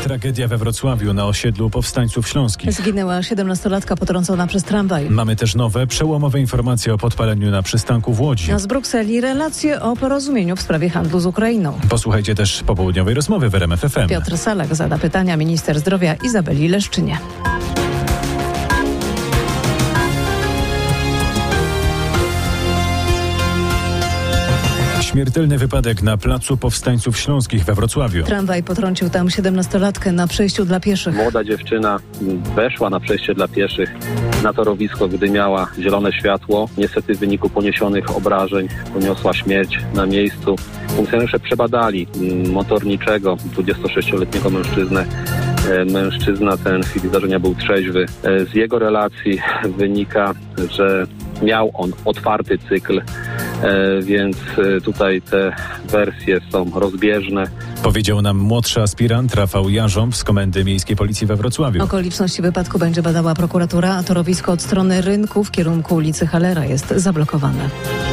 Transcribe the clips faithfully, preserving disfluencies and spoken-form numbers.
Tragedia we Wrocławiu na osiedlu powstańców śląskich. Zginęła siedemnastolatka potrącona przez tramwaj. Mamy też nowe, przełomowe informacje o podpaleniu na przystanku w Łodzi. A z Brukseli relacje o porozumieniu w sprawie handlu z Ukrainą. Posłuchajcie też popołudniowej rozmowy w R M F F M. Piotr Salak zada pytania minister zdrowia Izabeli Leszczynie. Śmiertelny wypadek na placu powstańców śląskich we Wrocławiu. Tramwaj potrącił tam siedemnastolatkę na przejściu dla pieszych. Młoda dziewczyna weszła na przejście dla pieszych na torowisko, gdy miała zielone światło. Niestety w wyniku poniesionych obrażeń poniosła śmierć na miejscu. Funkcjonariusze przebadali motorniczego, dwudziestosześcioletniego mężczyznę. Mężczyzna ten w chwili zdarzenia był trzeźwy. Z jego relacji wynika, że miał on otwarty cykl, więc tutaj te wersje są rozbieżne. Powiedział nam młodszy aspirant Rafał Jarząb z Komendy Miejskiej Policji we Wrocławiu. Okoliczności wypadku będzie badała prokuratura, a torowisko od strony rynku w kierunku ulicy Hallera jest zablokowane.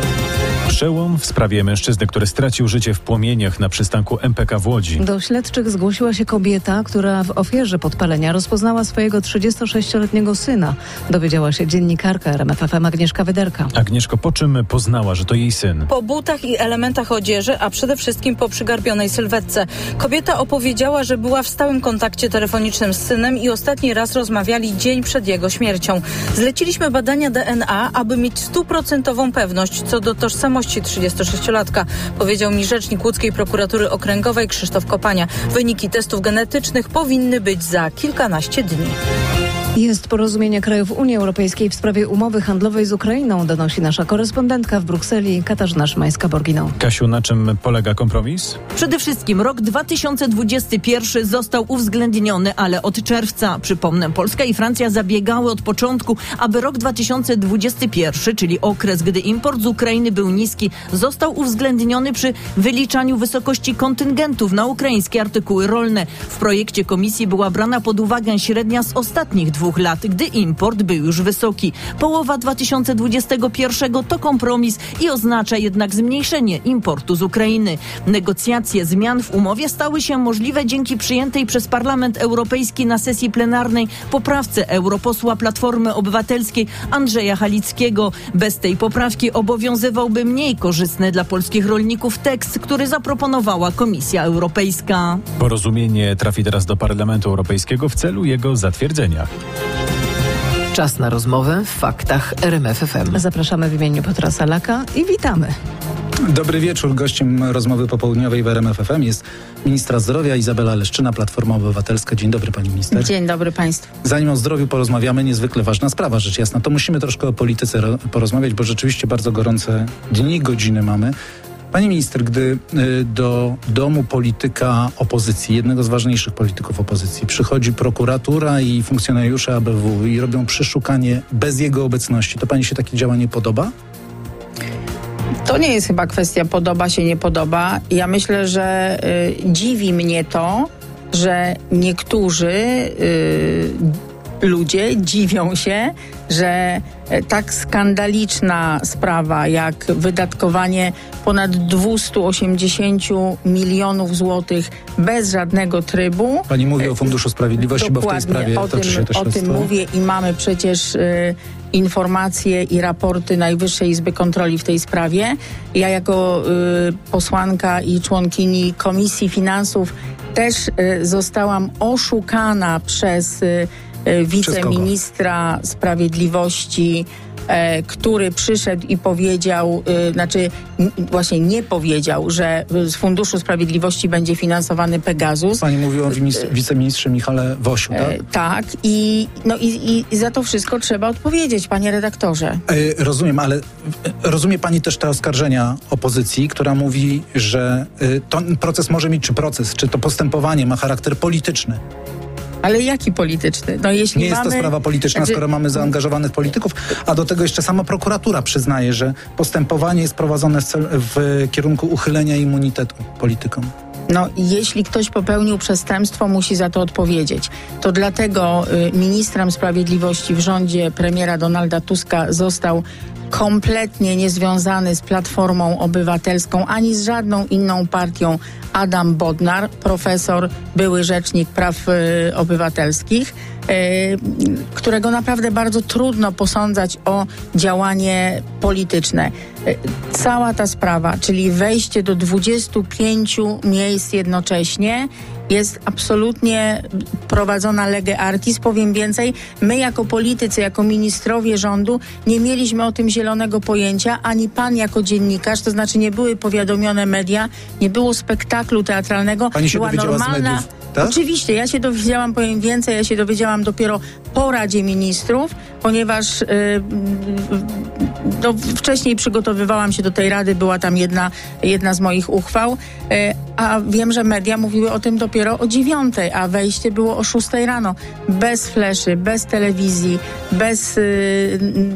Przełom w sprawie mężczyzny, który stracił życie w płomieniach na przystanku M P K w Łodzi. Do śledczych zgłosiła się kobieta, która w ofierze podpalenia rozpoznała swojego trzydziestosześcioletniego syna. Dowiedziała się dziennikarka R M F F M Agnieszka Wyderka. Agnieszko, po czym poznała, że to jej syn? Po butach i elementach odzieży, a przede wszystkim po przygarbionej sylwetce. Kobieta opowiedziała, że była w stałym kontakcie telefonicznym z synem i ostatni raz rozmawiali dzień przed jego śmiercią. Zleciliśmy badania D N A, aby mieć stuprocentową pewność co do tożsamości trzydziestosześciolatka, powiedział mi rzecznik łódzkiej prokuratury okręgowej Krzysztof Kopania. Wyniki testów genetycznych powinny być za kilkanaście dni. Jest porozumienie krajów Unii Europejskiej w sprawie umowy handlowej z Ukrainą, donosi nasza korespondentka w Brukseli Katarzyna Szymańska-Borginą. Kasiu, na czym polega kompromis? Przede wszystkim rok dwa tysiące dwudziesty pierwszy został uwzględniony, ale od czerwca. Przypomnę, Polska i Francja zabiegały od początku, aby rok dwa tysiące dwudziesty pierwszy, czyli okres, gdy import z Ukrainy był niski, został uwzględniony przy wyliczaniu wysokości kontyngentów na ukraińskie artykuły rolne. W projekcie komisji była brana pod uwagę średnia z ostatnich dwóch lat, gdy import był już wysoki. Połowa dwa tysiące dwudziestego pierwszego to kompromis i oznacza jednak zmniejszenie importu z Ukrainy. Negocjacje zmian w umowie stały się możliwe dzięki przyjętej przez Parlament Europejski na sesji plenarnej poprawce europosła Platformy Obywatelskiej Andrzeja Halickiego. Bez tej poprawki obowiązywałby mniej korzystny dla polskich rolników tekst, który zaproponowała Komisja Europejska. Porozumienie trafi teraz do Parlamentu Europejskiego w celu jego zatwierdzenia. Czas na rozmowę w Faktach R M F F M. Zapraszamy w imieniu Piotra Salaka i witamy. Dobry wieczór. Gościem rozmowy popołudniowej w R M F F M jest ministra zdrowia Izabela Leszczyna, Platforma Obywatelska. Dzień dobry, pani minister. Dzień dobry państwu. Zanim o zdrowiu porozmawiamy, niezwykle ważna sprawa, rzecz jasna, to musimy troszkę o polityce ro- porozmawiać, bo rzeczywiście bardzo gorące dni, godziny mamy. Pani minister, gdy y, do domu polityka opozycji, jednego z ważniejszych polityków opozycji, przychodzi prokuratura i funkcjonariusze A B W i robią przeszukanie bez jego obecności, to pani się takie działanie podoba? To nie jest chyba kwestia podoba się, nie podoba. Ja myślę, że y, dziwi mnie to, że niektórzy y, ludzie dziwią się, że tak skandaliczna sprawa jak wydatkowanie ponad dwieście osiemdziesiąt milionów złotych bez żadnego trybu. Pani mówi o Funduszu Sprawiedliwości, bo w tej sprawie o toczy tym, się to śledztwo. O tym mówię i mamy przecież y, informacje i raporty Najwyższej Izby Kontroli w tej sprawie. Ja jako y, posłanka i członkini Komisji Finansów też y, zostałam oszukana przez y, wiceministra Sprawiedliwości, e, który przyszedł i powiedział, e, znaczy n- właśnie nie powiedział, że z Funduszu Sprawiedliwości będzie finansowany Pegasus. Pani mówi o wimis- wiceministrze Michale Wosiu, tak? E, tak i, no i, i za to wszystko trzeba odpowiedzieć, panie redaktorze. E, rozumiem, ale e, rozumie pani też te oskarżenia opozycji, która mówi, że e, ten proces może mieć, czy proces, czy to postępowanie ma charakter polityczny. Ale jaki polityczny? No jeśli Nie jest mamy, to sprawa polityczna, znaczy, skoro mamy zaangażowanych polityków, a do tego jeszcze sama prokuratura przyznaje, że postępowanie jest prowadzone w, cel, w kierunku uchylenia immunitetu politykom. No, jeśli ktoś popełnił przestępstwo, musi za to odpowiedzieć. To dlatego y, ministrem sprawiedliwości w rządzie premiera Donalda Tuska został kompletnie niezwiązany z Platformą Obywatelską, ani z żadną inną partią, Adam Bodnar, profesor, były rzecznik praw y, obywatelskich, y, którego naprawdę bardzo trudno posądzać o działanie polityczne. Y, cała ta sprawa, czyli wejście do dwudziestu pięciu miejsc jednocześnie, jest absolutnie prowadzona lege artis. Powiem więcej, my jako politycy, jako ministrowie rządu nie mieliśmy o tym zielonego pojęcia, ani pan jako dziennikarz, to znaczy nie były powiadomione media, nie było spektaklu teatralnego. Pani się była dowiedziała normalna... z mediów, tak? Oczywiście, ja się dowiedziałam, powiem więcej, ja się dowiedziałam dopiero po Radzie Ministrów, ponieważ yy, no, wcześniej przygotowywałam się do tej Rady, była tam jedna, jedna z moich uchwał, yy, a wiem, że media mówiły o tym dopiero o dziewiątej, a wejście było o szóstej rano. Bez fleszy, bez telewizji, bez yy,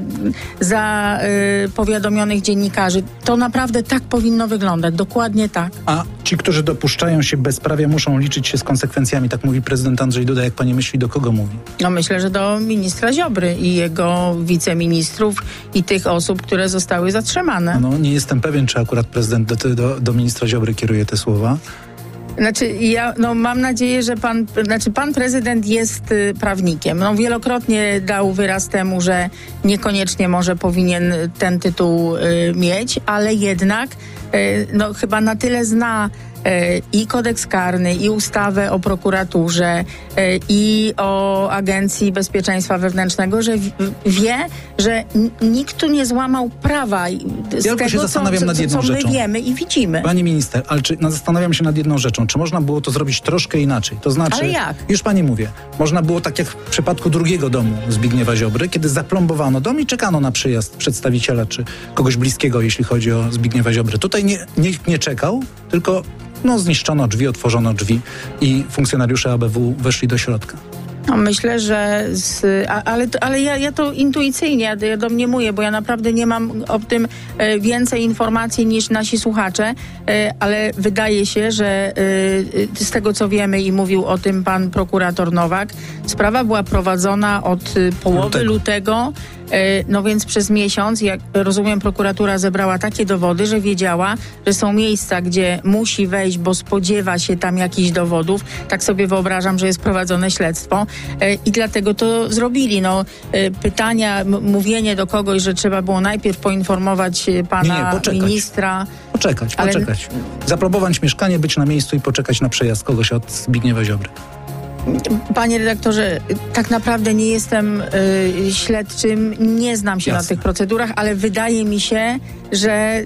zapowiadomionych yy, dziennikarzy. To naprawdę tak powinno wyglądać, dokładnie tak. A ci, którzy dopuszczają się bezprawia, muszą liczyć się z konsekwencjami, tak mówi prezydent Andrzej Duda. Jak pani myśli, do kogo mówi? No myślę, że do ministra Ziobry i jego wiceministrów i tych osób, które zostały zatrzymane. No nie jestem pewien, czy akurat prezydent do, do, do ministra Ziobry kieruje te słowa. Znaczy, ja no, mam nadzieję, że pan, znaczy pan prezydent jest y, prawnikiem. No, wielokrotnie dał wyraz temu, że niekoniecznie może powinien ten tytuł y, mieć, ale jednak y, no, chyba na tyle zna i kodeks karny, i ustawę o prokuraturze, i o Agencji Bezpieczeństwa Wewnętrznego, że wie, że nikt tu nie złamał prawa z ja tego, się zastanawiam co, nad jedną co my rzeczą. wiemy i widzimy. Pani minister, ale czy, no, zastanawiam się nad jedną rzeczą. Czy można było to zrobić troszkę inaczej? To znaczy, ale jak? Już pani mówię, można było tak jak w przypadku drugiego domu Zbigniewa Ziobry, kiedy zaplombowano dom i czekano na przyjazd przedstawiciela czy kogoś bliskiego, jeśli chodzi o Zbigniewa Ziobry. Tutaj nie, nikt nie czekał, tylko no, zniszczono drzwi, otworzono drzwi i funkcjonariusze A B W weszli do środka. No, myślę, że z, a, ale, ale ja, ja to intuicyjnie ja, ja domniemuję, bo ja naprawdę nie mam o tym e, więcej informacji niż nasi słuchacze, e, ale wydaje się, że e, z tego co wiemy i mówił o tym pan prokurator Nowak, sprawa była prowadzona od e, połowy lutego. lutego No więc przez miesiąc, jak rozumiem, prokuratura zebrała takie dowody, że wiedziała, że są miejsca, gdzie musi wejść, bo spodziewa się tam jakichś dowodów. Tak sobie wyobrażam, że jest prowadzone śledztwo i dlatego to zrobili. No, pytania, m- mówienie do kogoś, że trzeba było najpierw poinformować pana nie, nie, poczekać. ministra. Poczekać, ale... poczekać. Zaprobować mieszkanie, być na miejscu i poczekać na przejazd kogoś od Zbigniewa Ziobry. Panie redaktorze, tak naprawdę nie jestem y, śledczym, nie znam się Jasne. na tych procedurach, ale wydaje mi się, że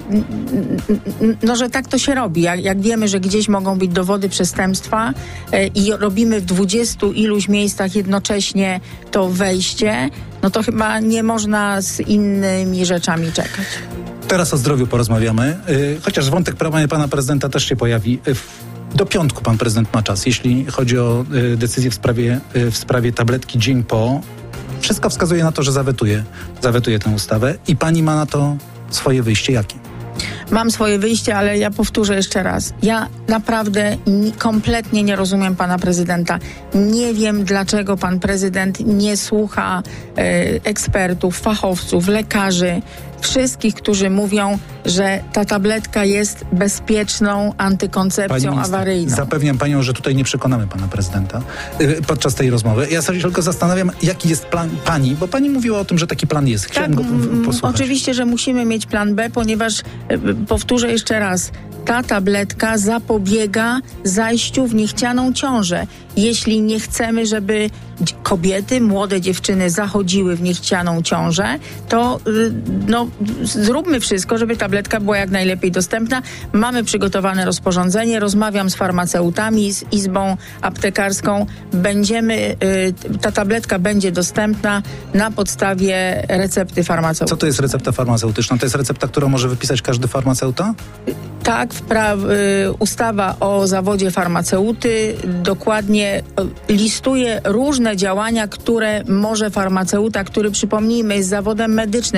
no, że tak to się robi. Jak, jak wiemy, że gdzieś mogą być dowody przestępstwa y, i robimy w dwudziestu iluś miejscach jednocześnie to wejście, no to chyba nie można z innymi rzeczami czekać. Teraz o zdrowiu porozmawiamy, y, chociaż wątek prawa pana prezydenta też się pojawi. Y, Do piątku pan prezydent ma czas, jeśli chodzi o y, decyzję w sprawie, y, w sprawie tabletki dzień po. Wszystko wskazuje na to, że zawetuje, zawetuje tę ustawę i pani ma na to swoje wyjście. Jakie? Mam swoje wyjście, ale ja powtórzę jeszcze raz. Ja naprawdę ni- kompletnie nie rozumiem pana prezydenta. Nie wiem, dlaczego pan prezydent nie słucha e, ekspertów, fachowców, lekarzy, wszystkich, którzy mówią, że ta tabletka jest bezpieczną antykoncepcją minister, awaryjną. Zapewniam panią, że tutaj nie przekonamy pana prezydenta y, podczas tej rozmowy. Ja sobie tylko zastanawiam, jaki jest plan pani, bo pani mówiła o tym, że taki plan jest. Chciałem tak, go m- posłuchać. Oczywiście, że musimy mieć plan B, ponieważ, y, powtórzę jeszcze raz, ta tabletka zapobiega zajściu w niechcianą ciążę. Jeśli nie chcemy, żeby kobiety, młode dziewczyny zachodziły w niechcianą ciążę, to y, no, zróbmy wszystko, żeby tabletka była jak najlepiej dostępna. Mamy przygotowane rozporządzenie, rozmawiam z farmaceutami, z Izbą Aptekarską. Będziemy, y, ta tabletka będzie dostępna na podstawie recepty farmaceuty. Co to jest recepta farmaceutyczna? To jest recepta, którą może wypisać każdy farmaceuta? Tak, wpra- y, ustawa o zawodzie farmaceuty dokładnie y, listuje różne działania, które może farmaceuta, który, przypomnijmy, jest zawodem medycznym,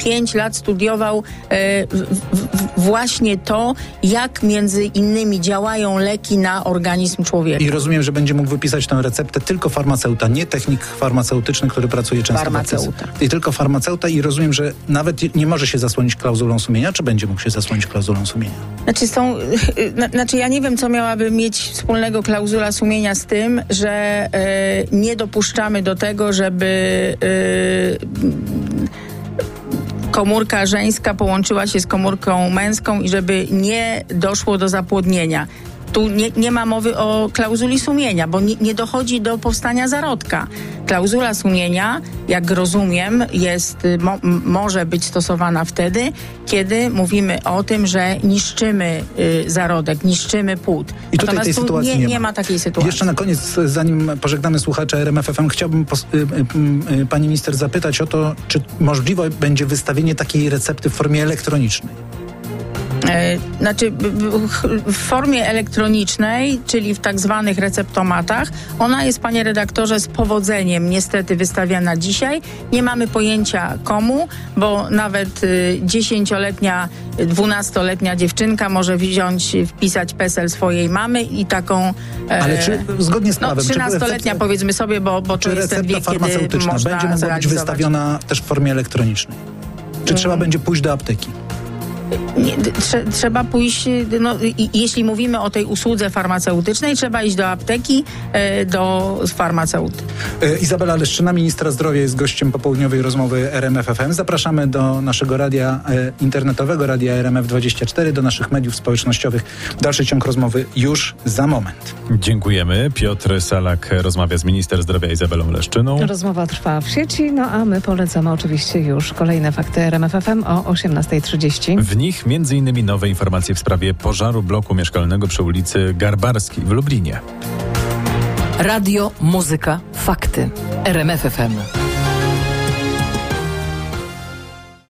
pięć lat studiował e, w, w, właśnie to, jak między innymi działają leki na organizm człowieka. I rozumiem, że będzie mógł wypisać tę receptę tylko farmaceuta, nie technik farmaceutyczny, który pracuje często Farmaceuta. w aptece. I tylko farmaceuta i rozumiem, że nawet nie może się zasłonić klauzulą sumienia, czy będzie mógł się zasłonić klauzulą sumienia? Znaczy, są, znaczy ja nie wiem, co miałaby mieć wspólnego klauzula sumienia z tym, że e, nie dopuszczamy do tego, żeby e, komórka żeńska połączyła się z komórką męską i żeby nie doszło do zapłodnienia. Tu nie, nie ma mowy o klauzuli sumienia, bo nie, nie dochodzi do powstania zarodka. Klauzula sumienia, jak rozumiem, jest, mo, może być stosowana wtedy, kiedy mówimy o tym, że niszczymy y, zarodek, niszczymy płód. I tutaj Natomiast tej tu sytuacji nie, nie, nie ma. ma takiej sytuacji. Jeszcze na koniec, zanim pożegnamy słuchacze R M F F M, chciałbym pos- y, y, y, pani minister zapytać o to, czy możliwe będzie wystawienie takiej recepty w formie elektronicznej? Znaczy w formie elektronicznej, czyli w tak zwanych receptomatach, ona jest, panie redaktorze, z powodzeniem niestety wystawiana dzisiaj. Nie mamy pojęcia komu, bo nawet dziesięcioletnia, dwunastoletnia dziewczynka może wziąć, wpisać PESEL swojej mamy i taką... Ale czy zgodnie z prawem... No trzynastoletnia czy powiedzmy sobie, bo, bo to jest ten wiek, kiedy farmaceutyczna można będzie mogła być wystawiona też w formie elektronicznej? Czy hmm. trzeba będzie pójść do apteki? Nie, trze, trzeba pójść, no, i, jeśli mówimy o tej usłudze farmaceutycznej, trzeba iść do apteki, e, do farmaceuty. E, Izabela Leszczyna, ministra zdrowia, jest gościem popołudniowej rozmowy R M F F M. Zapraszamy do naszego radia e, internetowego, radia R M F dwadzieścia cztery, do naszych mediów społecznościowych. Dalszy ciąg rozmowy już za moment. Dziękujemy. Piotr Salak rozmawia z minister zdrowia Izabelą Leszczyną. Rozmowa trwa w sieci, no a my polecamy oczywiście już kolejne fakty R M F F M o osiemnasta trzydzieści. W nich między innymi nowe informacje w sprawie pożaru bloku mieszkalnego przy ulicy Garbarskiej w Lublinie. Radio, muzyka, fakty. R M F F M.